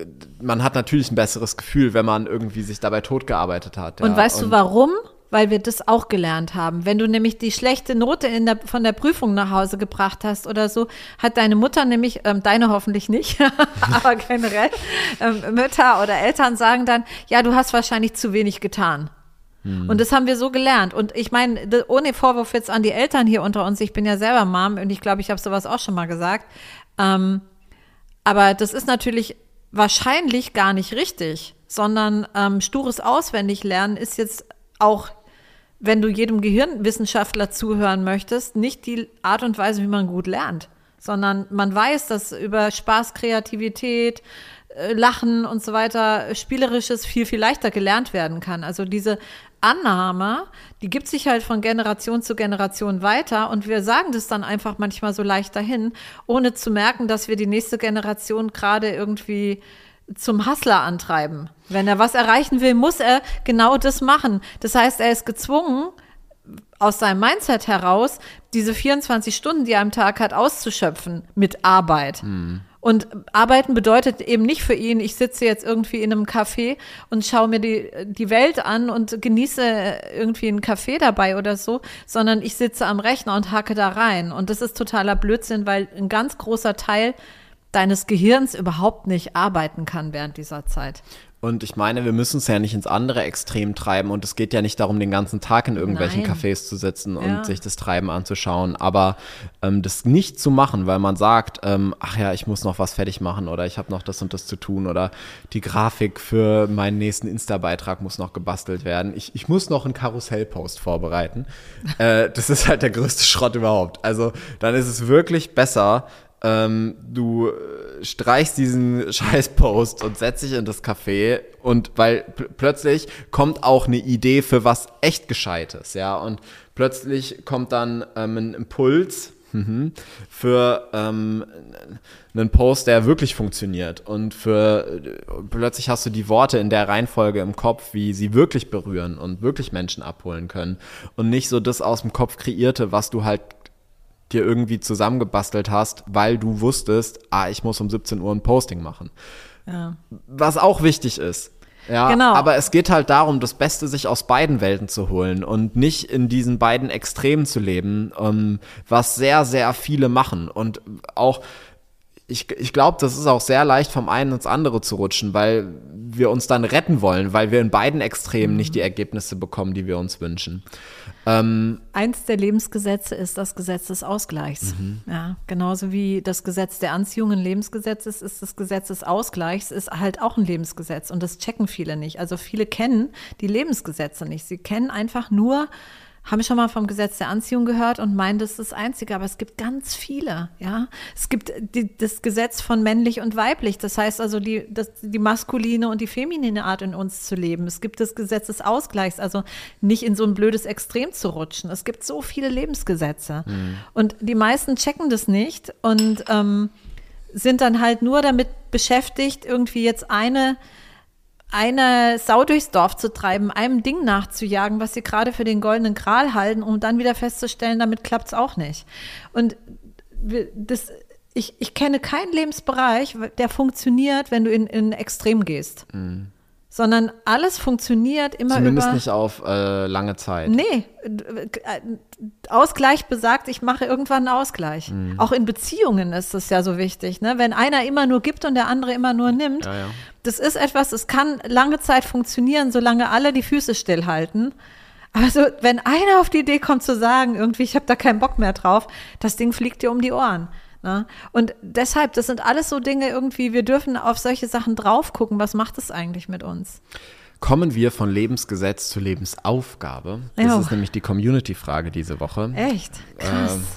man hat natürlich ein besseres Gefühl, wenn man irgendwie sich dabei totgearbeitet hat. Ja. Und weißt und du warum? Weil wir das auch gelernt haben. Wenn du nämlich die schlechte Note in der, von der Prüfung nach Hause gebracht hast oder so, hat deine Mutter nämlich, ähm, deine hoffentlich nicht, aber generell, ähm, Mütter oder Eltern sagen dann, ja, du hast wahrscheinlich zu wenig getan. Hm. Und das haben wir so gelernt. Und ich meine, ohne Vorwurf jetzt an die Eltern hier unter uns, ich bin ja selber Mom und ich glaube, ich habe sowas auch schon mal gesagt. Ähm, aber das ist natürlich wahrscheinlich gar nicht richtig, sondern ähm, stures Auswendiglernen ist jetzt auch, wenn du jedem Gehirnwissenschaftler zuhören möchtest, nicht die Art und Weise, wie man gut lernt, sondern man weiß, dass über Spaß, Kreativität, äh, Lachen und so weiter Spielerisches viel, viel leichter gelernt werden kann. Also diese Annahme, die gibt sich halt von Generation zu Generation weiter und wir sagen das dann einfach manchmal so leicht dahin, ohne zu merken, dass wir die nächste Generation gerade irgendwie zum Hustler antreiben. Wenn er was erreichen will, muss er genau das machen. Das heißt, er ist gezwungen, aus seinem Mindset heraus, diese vierundzwanzig Stunden, die er am Tag hat, auszuschöpfen mit Arbeit. Mhm. Und arbeiten bedeutet eben nicht für ihn, ich sitze jetzt irgendwie in einem Café und schaue mir die, die Welt an und genieße irgendwie einen Kaffee dabei oder so, sondern ich sitze am Rechner und hacke da rein. Und das ist totaler Blödsinn, weil ein ganz großer Teil deines Gehirns überhaupt nicht arbeiten kann während dieser Zeit. Und ich meine, wir müssen es ja nicht ins andere Extrem treiben und es geht ja nicht darum, den ganzen Tag in irgendwelchen Nein. Cafés zu sitzen und Ja. sich das Treiben anzuschauen, aber ähm, das nicht zu machen, weil man sagt, ähm, ach ja, ich muss noch was fertig machen oder ich habe noch das und das zu tun oder die Grafik für meinen nächsten Insta-Beitrag muss noch gebastelt werden. Ich, ich muss noch einen Karussellpost vorbereiten. äh, das ist halt der größte Schrott überhaupt. Also dann ist es wirklich besser, Ähm, du äh, streichst diesen Scheiß-Post und setzt dich in das Café und weil pl- plötzlich kommt auch eine Idee für was echt Gescheites, ja, und plötzlich kommt dann ähm, ein Impuls mhm, für ähm, einen Post, der wirklich funktioniert und für äh, plötzlich hast du die Worte in der Reihenfolge im Kopf, wie sie wirklich berühren und wirklich Menschen abholen können und nicht so das aus dem Kopf kreierte, was du halt dir irgendwie zusammengebastelt hast, weil du wusstest, ah, ich muss um siebzehn Uhr ein Posting machen. Ja. Was auch wichtig ist. Ja, Genau. aber es geht halt darum, das Beste sich aus beiden Welten zu holen und nicht in diesen beiden Extremen zu leben, um, was sehr, sehr viele machen. Und auch Ich, ich glaube, das ist auch sehr leicht, vom einen ins andere zu rutschen, weil wir uns dann retten wollen, weil wir in beiden Extremen nicht die Ergebnisse bekommen, die wir uns wünschen. Ähm, Eins der Lebensgesetze ist das Gesetz des Ausgleichs. Mhm. Ja, genauso wie das Gesetz der Anziehung ein Lebensgesetz ist, ist das Gesetz des Ausgleichs ist halt auch ein Lebensgesetz. Und das checken viele nicht. Also viele kennen die Lebensgesetze nicht. Sie kennen einfach nur, haben schon mal vom Gesetz der Anziehung gehört und meinen, das ist das Einzige. Aber es gibt ganz viele, ja. Es gibt die, das Gesetz von männlich und weiblich. Das heißt also, die, das, die maskuline und die feminine Art in uns zu leben. Es gibt das Gesetz des Ausgleichs, also nicht in so ein blödes Extrem zu rutschen. Es gibt so viele Lebensgesetze. Mhm. Und die meisten checken das nicht und ähm, sind dann halt nur damit beschäftigt, irgendwie jetzt eine eine Sau durchs Dorf zu treiben, einem Ding nachzujagen, was sie gerade für den goldenen Gral halten, um dann wieder festzustellen, damit klappt es auch nicht. Und das, ich, ich kenne keinen Lebensbereich, der funktioniert, wenn du in, in ein Extrem gehst. Mhm. Sondern alles funktioniert immer Zumindest über… nicht auf äh, lange Zeit. Nee, Ausgleich besagt, ich mache irgendwann einen Ausgleich. Mhm. Auch in Beziehungen ist das ja so wichtig, ne? Wenn einer immer nur gibt und der andere immer nur nimmt, ja, ja. Das ist etwas, das kann lange Zeit funktionieren, solange alle die Füße stillhalten. Aber so, wenn einer auf die Idee kommt zu sagen, irgendwie, ich habe da keinen Bock mehr drauf, das Ding fliegt dir um die Ohren. Ne? Und deshalb, das sind alles so Dinge irgendwie, wir dürfen auf solche Sachen drauf gucken, was macht es eigentlich mit uns? Kommen wir von Lebensgesetz zu Lebensaufgabe. Das Jo. ist nämlich die Community-Frage diese Woche. Echt? Krass. Ähm,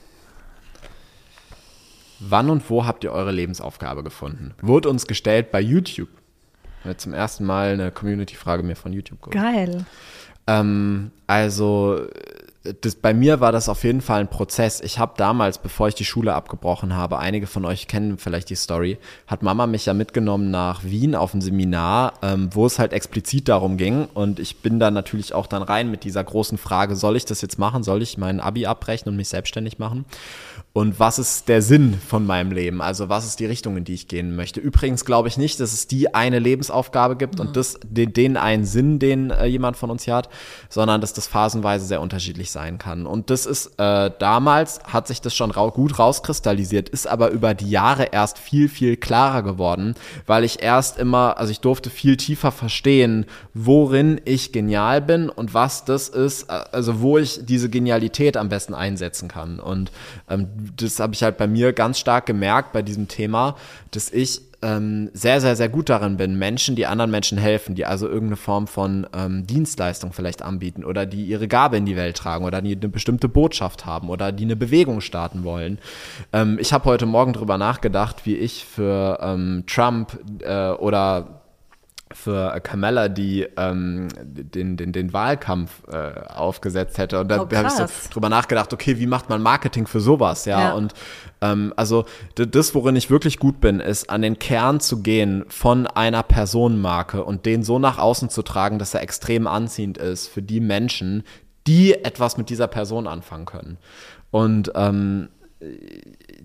wann und wo habt ihr eure Lebensaufgabe gefunden? Wurde uns gestellt bei YouTube. Ich habe zum ersten Mal eine Community-Frage mir von YouTube geholt. Geil. Ähm, also das, bei mir war das auf jeden Fall ein Prozess. Ich habe damals, bevor ich die Schule abgebrochen habe, einige von euch kennen vielleicht die Story, hat Mama mich ja mitgenommen nach Wien auf ein Seminar, ähm, wo es halt explizit darum ging. Und ich bin da natürlich auch dann rein mit dieser großen Frage, soll ich das jetzt machen? Soll ich mein Abi abbrechen und mich selbstständig machen? Und was ist der Sinn von meinem Leben? Also was ist die Richtung, in die ich gehen möchte? Übrigens glaube ich nicht, dass es die eine Lebensaufgabe gibt mhm. und das, den, den einen Sinn, den äh, jemand von uns hier hat, sondern dass das phasenweise sehr unterschiedlich sein kann. Und das ist, äh, damals hat sich das schon ra- gut rauskristallisiert, ist aber über die Jahre erst viel, viel klarer geworden, weil ich erst immer, also ich durfte viel tiefer verstehen, worin ich genial bin und was das ist, also wo ich diese Genialität am besten einsetzen kann. Und ähm, das habe ich halt bei mir ganz stark gemerkt bei diesem Thema, dass ich ähm, sehr, sehr, sehr gut darin bin, Menschen, die anderen Menschen helfen, die also irgendeine Form von ähm, Dienstleistung vielleicht anbieten oder die ihre Gabe in die Welt tragen oder die eine bestimmte Botschaft haben oder die eine Bewegung starten wollen. Ähm, ich habe heute Morgen drüber nachgedacht, wie ich für ähm, Trump äh, oder für Kamala, die ähm, den, den, den Wahlkampf äh, aufgesetzt hätte. Und da Oh, habe ich so drüber nachgedacht, okay, wie macht man Marketing für sowas? Ja, Ja. und ähm, also d- das, worin ich wirklich gut bin, ist an den Kern zu gehen von einer Personenmarke und den so nach außen zu tragen, dass er extrem anziehend ist für die Menschen, die etwas mit dieser Person anfangen können. Und ähm,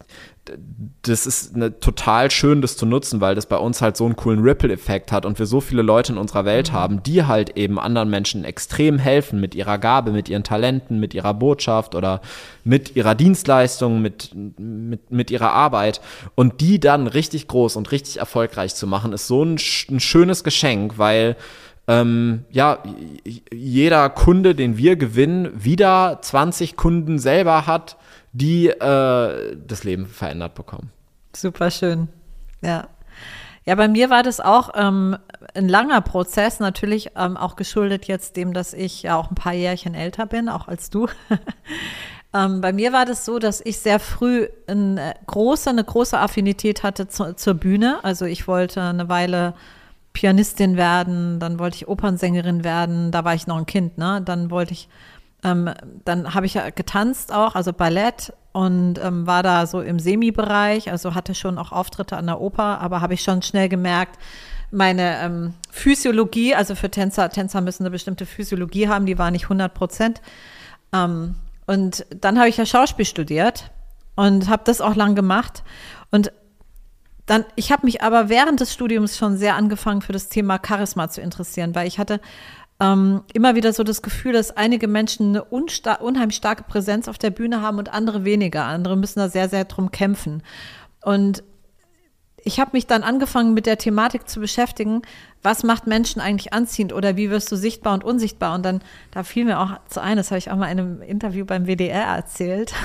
das ist eine, total schön, das zu nutzen, weil das bei uns halt so einen coolen Ripple-Effekt hat und wir so viele Leute in unserer Welt mhm. haben, die halt eben anderen Menschen extrem helfen mit ihrer Gabe, mit ihren Talenten, mit ihrer Botschaft oder mit ihrer Dienstleistung, mit, mit, mit ihrer Arbeit. Und die dann richtig groß und richtig erfolgreich zu machen, ist so ein, ein schönes Geschenk, weil Ähm, ja, jeder Kunde, den wir gewinnen, wieder zwanzig Kunden selber hat, die äh, das Leben verändert bekommen. Super schön, ja. Ja, bei mir war das auch ähm, ein langer Prozess, natürlich ähm, auch geschuldet jetzt dem, dass ich ja auch ein paar Jährchen älter bin, auch als du. ähm, bei mir war das so, dass ich sehr früh eine große, eine große Affinität hatte zu, zur Bühne. Also ich wollte eine Weile Pianistin werden, dann wollte ich Opernsängerin werden, da war ich noch ein Kind, ne? Dann wollte ich, ähm, dann habe ich ja getanzt auch, also Ballett und ähm, war da so im Semi-Bereich, also hatte schon auch Auftritte an der Oper, aber habe ich schon schnell gemerkt, meine ähm, Physiologie, also für Tänzer, Tänzer müssen eine bestimmte Physiologie haben, die war nicht hundert Prozent. Ähm, und dann habe ich ja Schauspiel studiert und habe das auch lang gemacht und Dann, ich habe mich aber während des Studiums schon sehr angefangen für das Thema Charisma zu interessieren, weil ich hatte ähm, immer wieder so das Gefühl, dass einige Menschen eine unsta- unheimlich starke Präsenz auf der Bühne haben und andere weniger. Andere müssen da sehr, sehr drum kämpfen. Und ich habe mich dann angefangen, mit der Thematik zu beschäftigen, was macht Menschen eigentlich anziehend oder wie wirst du sichtbar und unsichtbar? Und dann, da fiel mir auch zu ein, das habe ich auch mal in einem Interview beim W D R erzählt.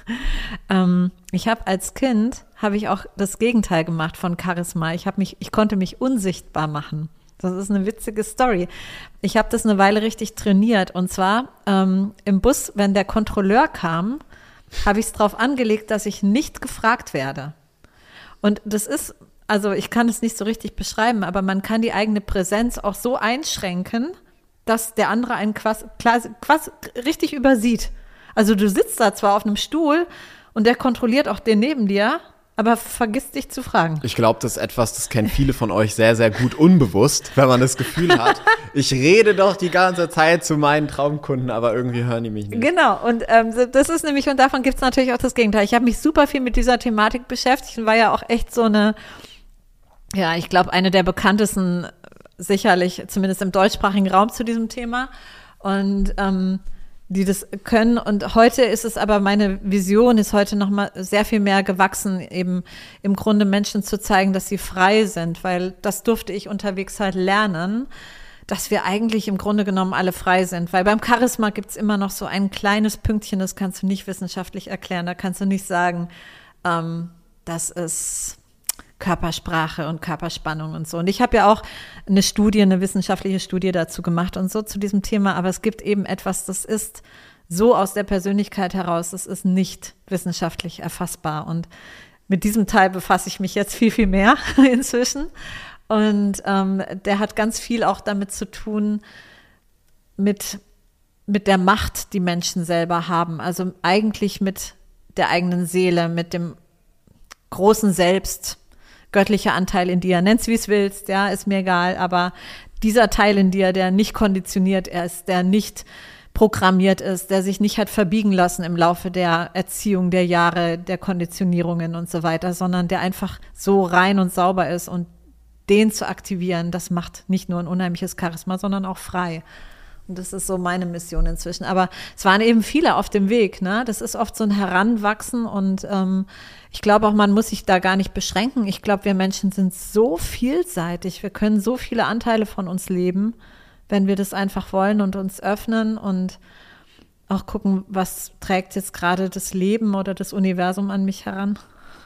ähm, ich habe als Kind, habe ich auch das Gegenteil gemacht von Charisma. Ich habe mich, ich konnte mich unsichtbar machen. Das ist eine witzige Story. Ich habe das eine Weile richtig trainiert. Und zwar ähm, im Bus, wenn der Kontrolleur kam, habe ich es darauf angelegt, dass ich nicht gefragt werde. Und das ist, also ich kann es nicht so richtig beschreiben, aber man kann die eigene Präsenz auch so einschränken, dass der andere einen quasi, quasi richtig übersieht. Also du sitzt da zwar auf einem Stuhl und der kontrolliert auch den neben dir, aber vergisst dich zu fragen. Ich glaube, das ist etwas, das kennen viele von euch sehr, sehr gut unbewusst, wenn man das Gefühl hat, ich rede doch die ganze Zeit zu meinen Traumkunden, aber irgendwie hören die mich nicht. Genau, und ähm, das ist nämlich, und davon gibt es natürlich auch das Gegenteil. Ich habe mich super viel mit dieser Thematik beschäftigt und war ja auch echt so eine, ja, ich glaube, eine der bekanntesten, sicherlich, zumindest im deutschsprachigen Raum zu diesem Thema. Und ähm, die das können. Und heute ist es aber, meine Vision ist heute noch mal sehr viel mehr gewachsen, eben im Grunde Menschen zu zeigen, dass sie frei sind, weil das durfte ich unterwegs halt lernen, dass wir eigentlich im Grunde genommen alle frei sind. Weil beim Charisma gibt es immer noch so ein kleines Pünktchen, das kannst du nicht wissenschaftlich erklären. Da kannst du nicht sagen, ähm, das ist Körpersprache und Körperspannung und so. Und ich habe ja auch eine Studie, eine wissenschaftliche Studie dazu gemacht und so zu diesem Thema, aber es gibt eben etwas, das ist so aus der Persönlichkeit heraus, das ist nicht wissenschaftlich erfassbar. Und mit diesem Teil befasse ich mich jetzt viel, viel mehr inzwischen. Und ähm, der hat ganz viel auch damit zu tun, mit, mit der Macht, die Menschen selber haben. Also eigentlich mit der eigenen Seele, mit dem großen Selbst, göttlicher Anteil in dir, nenn's wie es willst, ja, ist mir egal, aber dieser Teil in dir, der nicht konditioniert ist, der nicht programmiert ist, der sich nicht hat verbiegen lassen im Laufe der Erziehung, der Jahre, der Konditionierungen und so weiter, sondern der einfach so rein und sauber ist, und den zu aktivieren, das macht nicht nur ein unheimliches Charisma, sondern auch frei. Und das ist so meine Mission inzwischen. Aber es waren eben viele auf dem Weg, ne? Das ist oft so ein Heranwachsen, und ähm, ich glaube auch, man muss sich da gar nicht beschränken. Ich glaube, wir Menschen sind so vielseitig. Wir können so viele Anteile von uns leben, wenn wir das einfach wollen und uns öffnen und auch gucken, was trägt jetzt gerade das Leben oder das Universum an mich heran.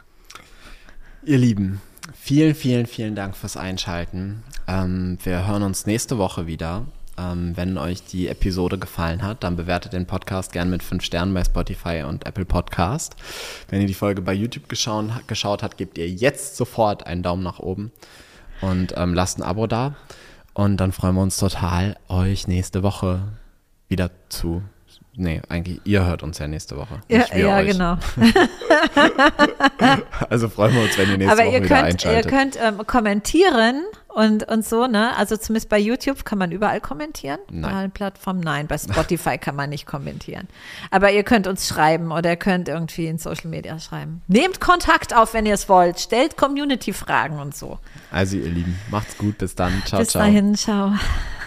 Ihr Lieben, vielen, vielen, vielen Dank fürs Einschalten. Ähm, wir hören uns nächste Woche wieder. Ähm, wenn euch die Episode gefallen hat, dann bewertet den Podcast gern mit fünf Sternen bei Spotify und Apple Podcast. Wenn ihr die Folge bei YouTube geschaut, geschaut habt, gebt ihr jetzt sofort einen Daumen nach oben und ähm, lasst ein Abo da. Und dann freuen wir uns total, euch nächste Woche wieder zu... Nee, eigentlich, ihr hört uns ja nächste Woche. Ja, nicht wir ja euch. Genau. Also freuen wir uns, wenn ihr nächste Aber Woche ihr wieder könnt, einschaltet. ihr könnt ähm, kommentieren, Und, und so, ne? Also zumindest bei YouTube kann man überall kommentieren. Nein. Bei allen Plattformen nein. Bei Spotify kann man nicht kommentieren. Aber ihr könnt uns schreiben oder ihr könnt irgendwie in Social Media schreiben. Nehmt Kontakt auf, wenn ihr es wollt. Stellt Community-Fragen und so. Also ihr Lieben, macht's gut. Bis dann. Ciao, Bis ciao. dahin, ciao.